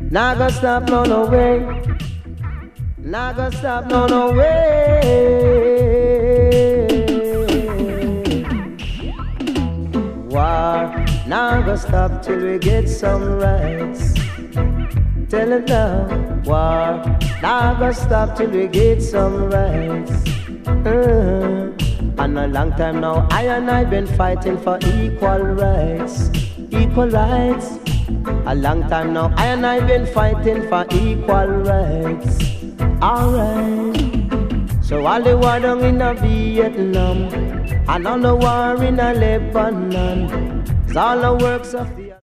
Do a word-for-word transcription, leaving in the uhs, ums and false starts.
Nah go stop no no way. Nah go stop no no way. War nah go stop till we get some rights. Tell it now. War nah go stop till we get some rights. Uh-huh. And a long time now, I and I been fighting for equal rights, equal rights. A long time now, I and I been fighting for equal rights. Alright. So all the war down in a Vietnam, and all the war in a Lebanon, it's all the works of the